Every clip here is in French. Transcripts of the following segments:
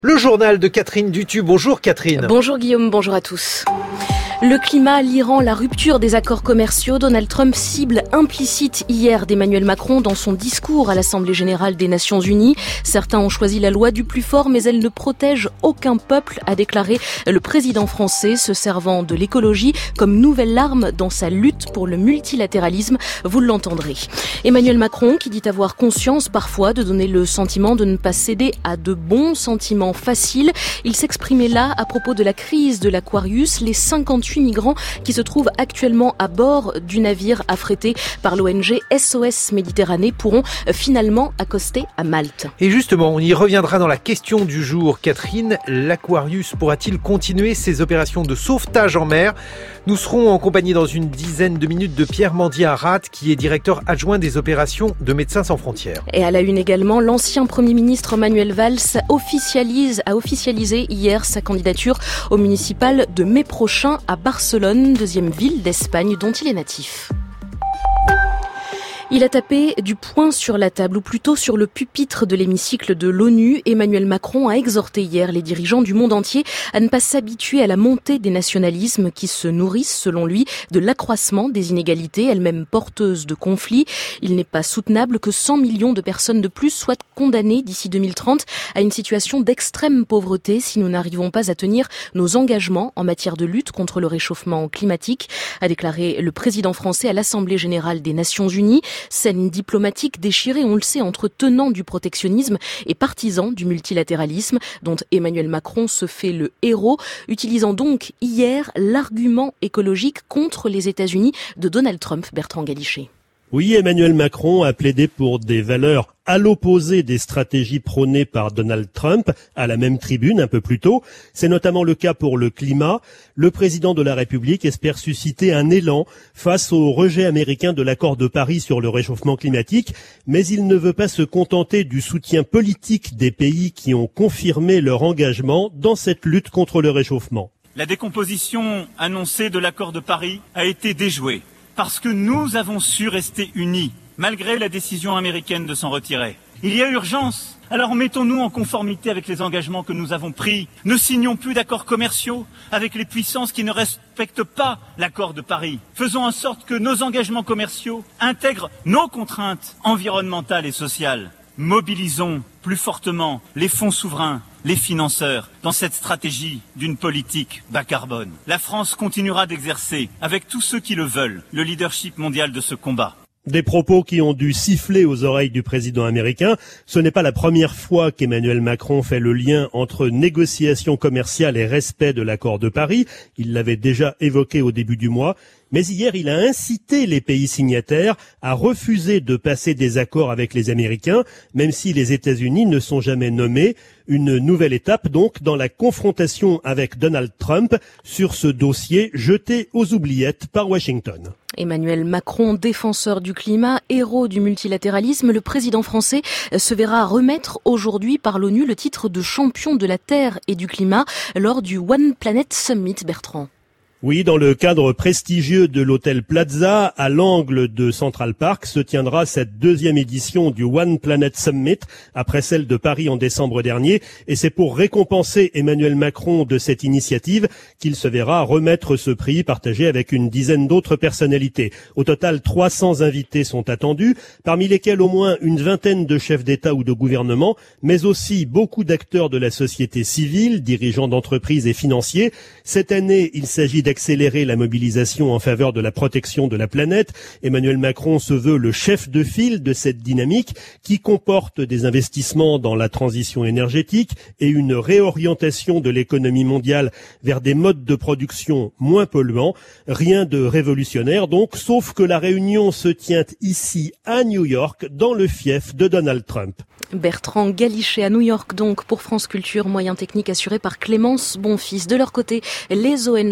Le journal de Catherine Dutu. Bonjour Catherine. Bonjour Guillaume, bonjour à tous. Le climat, l'Iran, la rupture des accords commerciaux. Donald Trump cible implicite hier d'Emmanuel Macron dans son discours à l'Assemblée générale des Nations Unies. Certains ont choisi la loi du plus fort, mais elle ne protège aucun peuple, a déclaré le président français, se servant de l'écologie comme nouvelle arme dans sa lutte pour le multilatéralisme. Vous l'entendrez. Emmanuel Macron, qui dit avoir conscience parfois de donner le sentiment de ne pas céder à de bons sentiments faciles. Il s'exprimait là à propos de la crise de l'Aquarius, les 58 migrants qui se trouvent actuellement à bord du navire affrété par l'ONG SOS Méditerranée pourront finalement accoster à Malte. Et justement, on y reviendra dans la question du jour. Catherine, l'Aquarius pourra-t-il continuer ses opérations de sauvetage en mer ? Nous serons en compagnie dans une dizaine de minutes de Pierre Mandiarat, qui est directeur adjoint des opérations de Médecins sans frontières. Et à la une également, l'ancien Premier ministre Manuel Valls a officialisé hier sa candidature au municipal de mai prochain à Barcelone, deuxième ville d'Espagne dont il est natif. Il a tapé du poing sur la table, ou plutôt sur le pupitre de l'hémicycle de l'ONU. Emmanuel Macron a exhorté hier les dirigeants du monde entier à ne pas s'habituer à la montée des nationalismes qui se nourrissent, selon lui, de l'accroissement des inégalités, elles-mêmes porteuses de conflits. Il n'est pas soutenable que 100 millions de personnes de plus soient condamnées d'ici 2030 à une situation d'extrême pauvreté si nous n'arrivons pas à tenir nos engagements en matière de lutte contre le réchauffement climatique, a déclaré le président français à l'Assemblée générale des Nations Unies. Scène diplomatique déchirée, on le sait, entre tenants du protectionnisme et partisans du multilatéralisme, dont Emmanuel Macron se fait le héros, utilisant donc hier l'argument écologique contre les États-Unis de Donald Trump. Bertrand Galichet. Oui, Emmanuel Macron a plaidé pour des valeurs à l'opposé des stratégies prônées par Donald Trump à la même tribune un peu plus tôt. C'est notamment le cas pour le climat. Le président de la République espère susciter un élan face au rejet américain de l'accord de Paris sur le réchauffement climatique, mais il ne veut pas se contenter du soutien politique des pays qui ont confirmé leur engagement dans cette lutte contre le réchauffement. La décomposition annoncée de l'accord de Paris a été déjouée parce que nous avons su rester unis malgré la décision américaine de s'en retirer. Il y a urgence. Alors mettons-nous en conformité avec les engagements que nous avons pris. Ne signons plus d'accords commerciaux avec les puissances qui ne respectent pas l'accord de Paris. Faisons en sorte que nos engagements commerciaux intègrent nos contraintes environnementales et sociales. Mobilisons plus fortement les fonds souverains, les financeurs, dans cette stratégie d'une politique bas carbone. La France continuera d'exercer, avec tous ceux qui le veulent, le leadership mondial de ce combat. Des propos qui ont dû siffler aux oreilles du président américain. Ce n'est pas la première fois qu'Emmanuel Macron fait le lien entre négociations commerciales et respect de l'accord de Paris. Il l'avait déjà évoqué au début du mois. Mais hier, il a incité les pays signataires à refuser de passer des accords avec les Américains, même si les États-Unis ne sont jamais nommés. Une nouvelle étape donc dans la confrontation avec Donald Trump sur ce dossier jeté aux oubliettes par Washington. Emmanuel Macron, défenseur du climat, héros du multilatéralisme, le président français se verra remettre aujourd'hui par l'ONU le titre de champion de la Terre et du climat lors du One Planet Summit. Bertrand. Oui, dans le cadre prestigieux de l'hôtel Plaza, à l'angle de Central Park, se tiendra cette deuxième édition du One Planet Summit, après celle de Paris en décembre dernier. Et c'est pour récompenser Emmanuel Macron de cette initiative qu'il se verra remettre ce prix partagé avec une dizaine d'autres personnalités. Au total, 300 invités sont attendus, parmi lesquels au moins une vingtaine de chefs d'État ou de gouvernement, mais aussi beaucoup d'acteurs de la société civile, dirigeants d'entreprises et financiers. Cette année, il s'agit d'accélérer la mobilisation en faveur de la protection de la planète. Emmanuel Macron se veut le chef de file de cette dynamique qui comporte des investissements dans la transition énergétique et une réorientation de l'économie mondiale vers des modes de production moins polluants. Rien de révolutionnaire donc, sauf que la réunion se tient ici à New York, dans le fief de Donald Trump. Bertrand Galichet à New York donc pour France Culture, moyens techniques assurés par Clémence Bonfils. De leur côté, les ONG françaises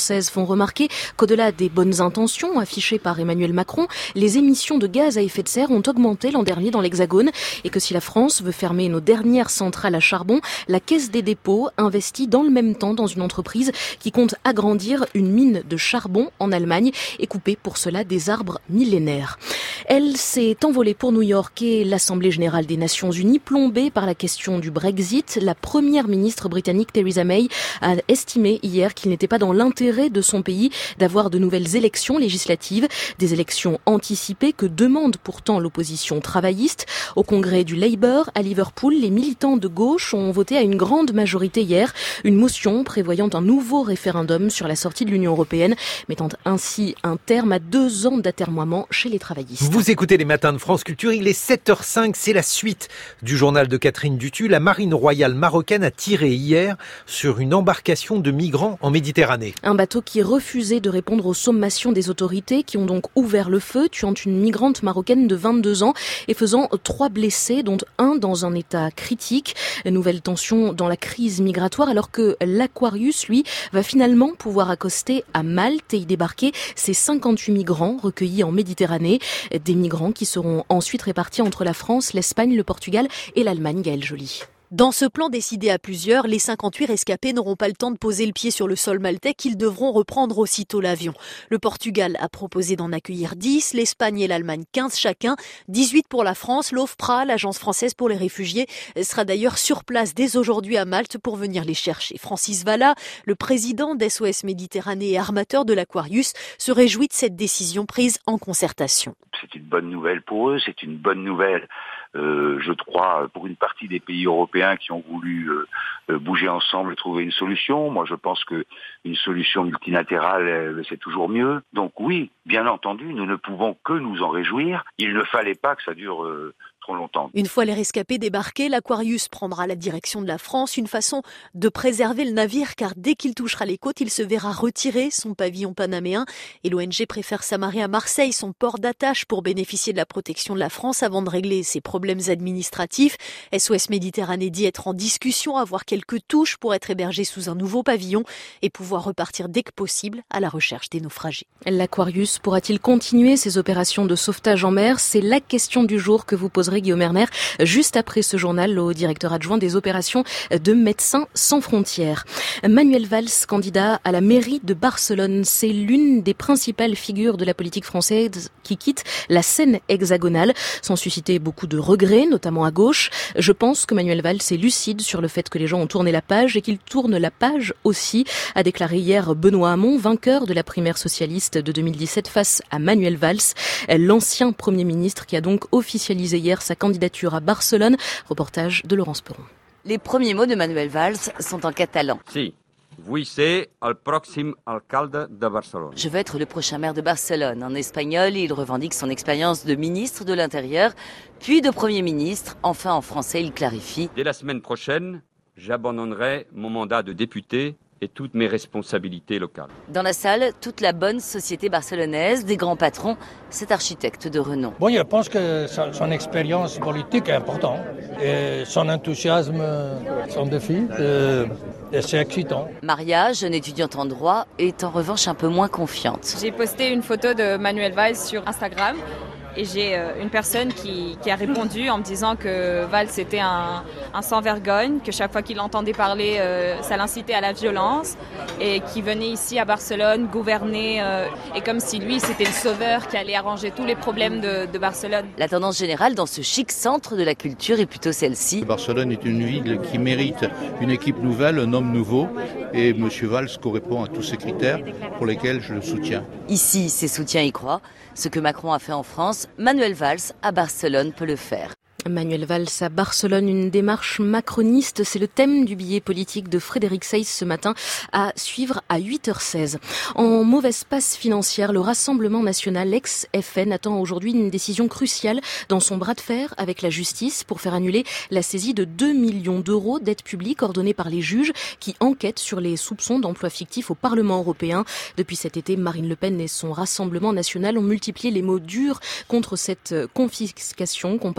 françaises font remarquer qu'au-delà des bonnes intentions affichées par Emmanuel Macron, les émissions de gaz à effet de serre ont augmenté l'an dernier dans l'Hexagone et que si la France veut fermer nos dernières centrales à charbon, la Caisse des dépôts investit dans le même temps dans une entreprise qui compte agrandir une mine de charbon en Allemagne et couper pour cela des arbres millénaires. Elle s'est envolée pour New York et l'Assemblée générale des Nations Unies, plombée par la question du Brexit. La première ministre britannique Theresa May a estimé hier qu'il n'était pas dans l'intérêt de son pays d'avoir de nouvelles élections législatives, des élections anticipées que demande pourtant l'opposition travailliste. Au congrès du Labour à Liverpool, les militants de gauche ont voté à une grande majorité hier une motion prévoyant un nouveau référendum sur la sortie de l'Union européenne, mettant ainsi un terme à 2 ans d'atermoiement chez les travaillistes. Vous écoutez les matins de France Culture, il est 7h05, c'est la suite du journal de Catherine Dutu. La marine royale marocaine a tiré hier sur une embarcation de migrants en Méditerranée. Un bateau qui refusait de répondre aux sommations des autorités qui ont donc ouvert le feu, tuant une migrante marocaine de 22 ans et faisant 3 blessés, dont un dans un état critique. Nouvelle tension dans la crise migratoire alors que l'Aquarius, lui, va finalement pouvoir accoster à Malte et y débarquer ces 58 migrants recueillis en Méditerranée. Des migrants qui seront ensuite répartis entre la France, l'Espagne, le Portugal et l'Allemagne. Gaëlle Joly. Dans ce plan décidé à plusieurs, les 58 rescapés n'auront pas le temps de poser le pied sur le sol maltais qu'ils devront reprendre aussitôt l'avion. Le Portugal a proposé d'en accueillir 10, l'Espagne et l'Allemagne 15 chacun, 18 pour la France. L'OFPRA, l'agence française pour les réfugiés, sera d'ailleurs sur place dès aujourd'hui à Malte pour venir les chercher. Francis Valla, le président d'SOS Méditerranée et armateur de l'Aquarius, se réjouit de cette décision prise en concertation. C'est une bonne nouvelle pour eux, c'est une bonne nouvelle. Je crois, pour une partie des pays européens qui ont voulu bouger ensemble et trouver une solution. Moi, je pense que une solution multilatérale, c'est toujours mieux. Donc oui, bien entendu, nous ne pouvons que nous en réjouir. Il ne fallait pas que ça dure trop longtemps. Une fois les rescapés débarqués, l'Aquarius prendra la direction de la France, une façon de préserver le navire car dès qu'il touchera les côtes, il se verra retirer son pavillon panaméen et l'ONG préfère s'amarrer à Marseille, son port d'attache, pour bénéficier de la protection de la France avant de régler ses problèmes administratifs. SOS Méditerranée dit être en discussion, avoir quelques touches pour être hébergé sous un nouveau pavillon et pouvoir repartir dès que possible à la recherche des naufragés. L'Aquarius pourra-t-il continuer ses opérations de sauvetage en mer ? C'est la question du jour que vous poserez Guillaume Erner juste après ce journal au directeur adjoint des opérations de Médecins sans frontières. Manuel Valls, candidat à la mairie de Barcelone, c'est l'une des principales figures de la politique française qui quitte la scène hexagonale sans susciter beaucoup de regrets, notamment à gauche. Je pense que Manuel Valls est lucide sur le fait que les gens ont tourné la page et qu'il tourne la page aussi, a déclaré hier Benoît Hamon, vainqueur de la primaire socialiste de 2017 face à Manuel Valls, l'ancien Premier ministre qui a donc officialisé hier sa candidature à Barcelone. Reportage de Laurence Perron. Les premiers mots de Manuel Valls sont en catalan. Si. Vull ser el pròxim alcalde de Barcelone. Je veux être le prochain maire de Barcelone. En espagnol, il revendique son expérience de ministre de l'Intérieur, puis de Premier ministre. Enfin, en français, il clarifie. Dès la semaine prochaine, j'abandonnerai mon mandat de député et toutes mes responsabilités locales. Dans la salle, toute la bonne société barcelonaise, des grands patrons, cet architecte de renom. Bon, je pense que son expérience politique est importante. Et son enthousiasme, son défi, c'est excitant. Maria, jeune étudiante en droit, est en revanche un peu moins confiante. J'ai posté une photo de Manuel Valls sur Instagram. Et j'ai une personne qui a répondu en me disant que Valls était un sans-vergogne, que chaque fois qu'il entendait parler, ça l'incitait à la violence, et qui venait ici à Barcelone gouverner, et comme si lui, c'était le sauveur qui allait arranger tous les problèmes de Barcelone. La tendance générale dans ce chic centre de la culture est plutôt celle-ci. Barcelone est une ville qui mérite une équipe nouvelle, un homme nouveau, et M. Valls correspond à tous ces critères pour lesquels je le soutiens. Ici, ses soutiens y croient. Ce que Macron a fait en France, Manuel Valls à Barcelone peut le faire. Manuel Valls à Barcelone, une démarche macroniste, c'est le thème du billet politique de Frédéric Seyss ce matin, à suivre à 8h16. En mauvaise passe financière, le Rassemblement national ex-FN attend aujourd'hui une décision cruciale dans son bras de fer avec la justice pour faire annuler la saisie de 2 millions d'euros d'aides publiques ordonnées par les juges qui enquêtent sur les soupçons d'emploi fictif au Parlement européen. Depuis cet été, Marine Le Pen et son Rassemblement national ont multiplié les mots durs contre cette confiscation comparée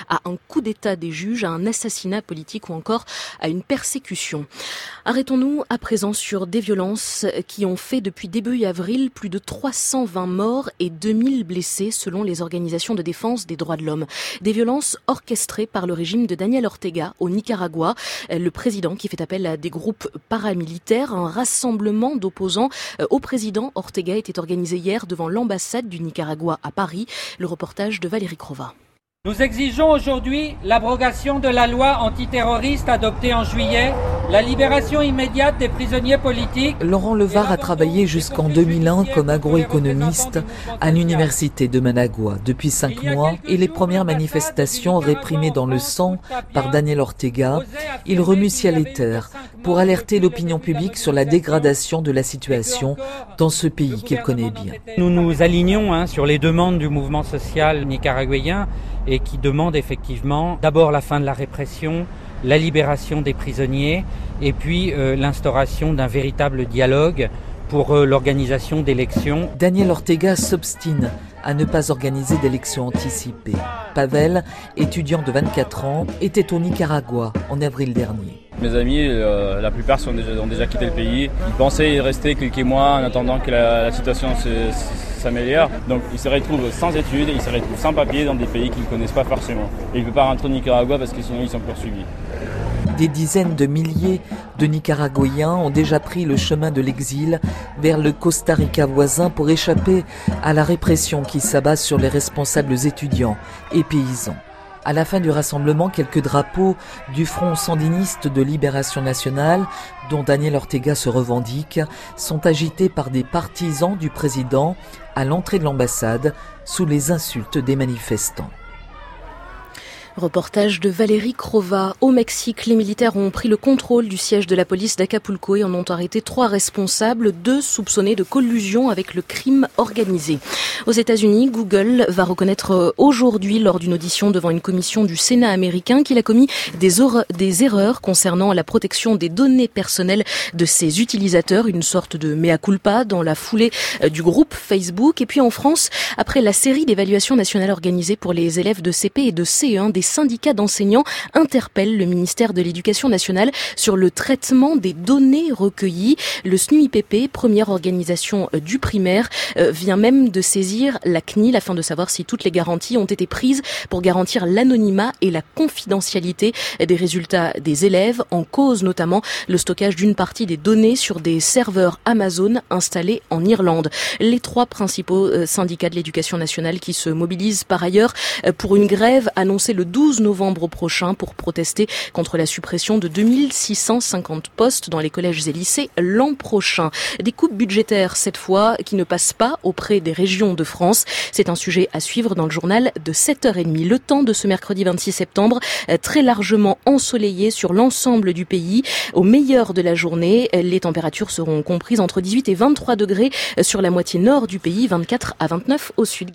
à un coup d'État des juges, à un assassinat politique ou encore à une persécution. Arrêtons-nous à présent sur des violences qui ont fait depuis début avril plus de 320 morts et 2000 blessés selon les organisations de défense des droits de l'homme. Des violences orchestrées par le régime de Daniel Ortega au Nicaragua, le président qui fait appel à des groupes paramilitaires. Un rassemblement d'opposants au président Ortega était organisé hier devant l'ambassade du Nicaragua à Paris. Le reportage de Valérie Crova. Nous exigeons aujourd'hui l'abrogation de la loi antiterroriste adoptée en juillet, la libération immédiate des prisonniers politiques. Laurent Levar a travaillé jusqu'en 2001 comme agroéconomiste à l'université de Managua depuis 5 mois et les premières manifestations réprimées dans le sang par Daniel Ortega, il remue ciel et terre pour alerter l'opinion publique sur la dégradation de la situation dans ce pays qu'il connaît bien. Nous nous alignons sur les demandes du mouvement social nicaraguayen et qui demande effectivement d'abord la fin de la répression, la libération des prisonniers et puis l'instauration d'un véritable dialogue pour l'organisation d'élections. Daniel Ortega s'obstine à ne pas organiser d'élections anticipées. Pavel, étudiant de 24 ans, était au Nicaragua en avril dernier. Mes amis, la plupart ont déjà quitté le pays. Ils pensaient y rester quelques mois en attendant que la situation s'améliore. Donc ils se retrouvent sans études, ils se retrouvent sans papier dans des pays qu'ils ne connaissent pas forcément. Et ils ne peuvent pas rentrer au Nicaragua parce que sinon ils sont poursuivis. Des dizaines de milliers de Nicaraguayens ont déjà pris le chemin de l'exil vers le Costa Rica voisin pour échapper à la répression qui s'abat sur les responsables étudiants et paysans. À la fin du rassemblement, quelques drapeaux du Front sandiniste de libération nationale, dont Daniel Ortega se revendique, sont agités par des partisans du président à l'entrée de l'ambassade sous les insultes des manifestants. Reportage de Valérie Crova. Au Mexique, les militaires ont pris le contrôle du siège de la police d'Acapulco et en ont arrêté 3 responsables, 2 soupçonnés de collusion avec le crime organisé. Aux États-Unis, Google va reconnaître aujourd'hui, lors d'une audition devant une commission du Sénat américain, qu'il a commis des erreurs concernant la protection des données personnelles de ses utilisateurs, une sorte de mea culpa dans la foulée du groupe Facebook. Et puis en France, après la série d'évaluations nationales organisées pour les élèves de CP et de CE1, des syndicats d'enseignants interpellent le ministère de l'Éducation nationale sur le traitement des données recueillies. Le SNUIPP, première organisation du primaire, vient même de saisir la CNIL afin de savoir si toutes les garanties ont été prises pour garantir l'anonymat et la confidentialité des résultats des élèves, en cause notamment le stockage d'une partie des données sur des serveurs Amazon installés en Irlande. Les 3 principaux syndicats de l'Éducation nationale qui se mobilisent par ailleurs pour une grève annoncée le 12 novembre prochain pour protester contre la suppression de 2650 postes dans les collèges et lycées l'an prochain. Des coupes budgétaires cette fois qui ne passent pas auprès des régions de France. C'est un sujet à suivre dans le journal de 7h30. Le temps de ce mercredi 26 septembre, très largement ensoleillé sur l'ensemble du pays. Au meilleur de la journée, les températures seront comprises entre 18 et 23 degrés sur la moitié nord du pays, 24 à 29 au sud.